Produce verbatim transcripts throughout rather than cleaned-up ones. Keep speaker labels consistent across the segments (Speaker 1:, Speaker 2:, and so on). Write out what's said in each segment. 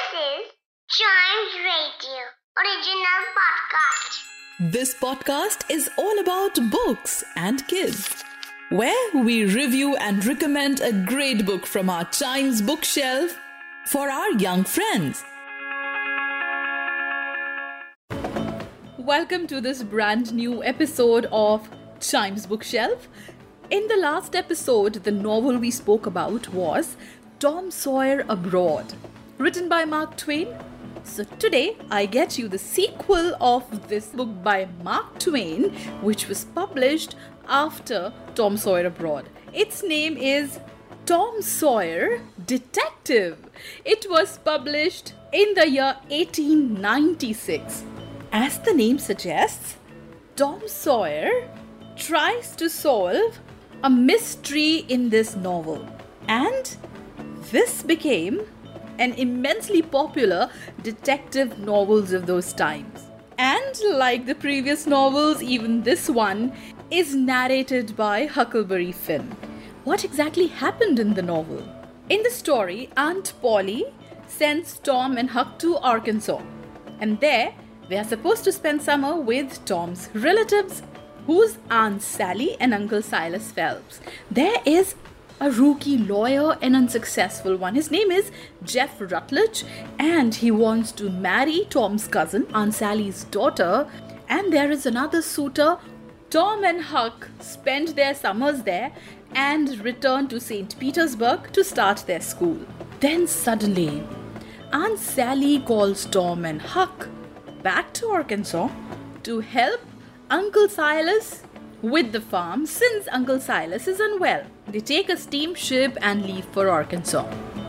Speaker 1: This is Chimes Radio original podcast.
Speaker 2: This podcast is all about books and kids, where we review and recommend a great book from our Chimes bookshelf for our young friends. Welcome to this brand new episode of Chimes Bookshelf. In the last episode, the novel we spoke about was Tom Sawyer Abroad, written by Mark Twain. So today, I get you the sequel of this book by Mark Twain, which was published after Tom Sawyer Abroad. Its name is Tom Sawyer Detective. It was published in the year eighteen ninety-six. As the name suggests, Tom Sawyer tries to solve a mystery in this novel, and this became an immensely popular detective novels of those times. And like the previous novels, even this one is narrated by Huckleberry Finn. What exactly happened in the novel? In the story, Aunt Polly sends Tom and Huck to Arkansas, and there they are supposed to spend summer with Tom's relatives, who's Aunt Sally and Uncle Silas Phelps. There is a rookie lawyer, an unsuccessful one. His name is Jeff Rutledge, and he wants to marry Tom's cousin, Aunt Sally's daughter. And there is another suitor. Tom and Huck spend their summers there and return to Saint Petersburg to start their school. Then suddenly, Aunt Sally calls Tom and Huck back to Arkansas to help Uncle Silas with the farm, since Uncle Silas is unwell. They take a steamship and leave for Arkansas.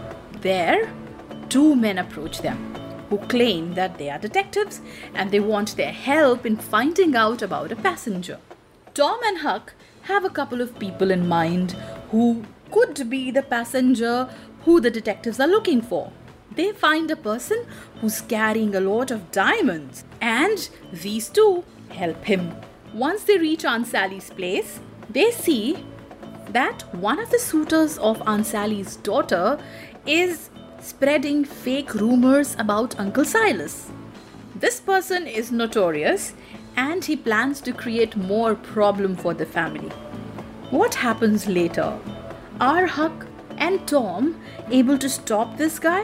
Speaker 2: There, two men approach them who claim that they are detectives and they want their help in finding out about a passenger. Tom and Huck have a couple of people in mind who could be the passenger who the detectives are looking for. They find a person who's carrying a lot of diamonds, and these two help him. Once they reach Aunt Sally's place, they see that one of the suitors of Aunt Sally's daughter is spreading fake rumors about Uncle Silas. This person is notorious, and he plans to create more problem for the family. What happens later? Are Huck and Tom able to stop this guy?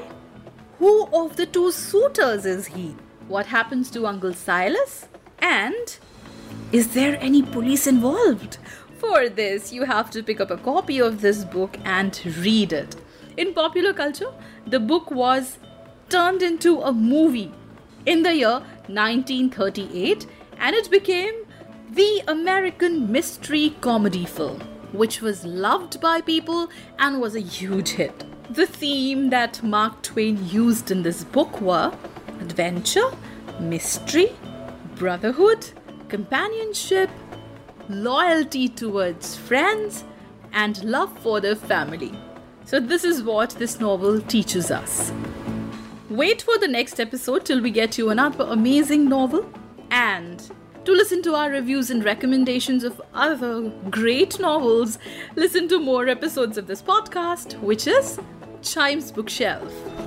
Speaker 2: Who of the two suitors is he? What happens to Uncle Silas? And is there any police involved? For this, you have to pick up a copy of this book and read it. In popular culture, the book was turned into a movie in the year nineteen thirty-eight, and it became the American mystery comedy film, which was loved by people and was a huge hit. The theme that Mark Twain used in this book were adventure, mystery, brotherhood, companionship, loyalty towards friends, and love for the family. So this is what this novel teaches us. Wait for the next episode till we get you another amazing novel, and to listen to our reviews and recommendations of other great novels, listen to more episodes of this podcast, which is Chimes Bookshelf.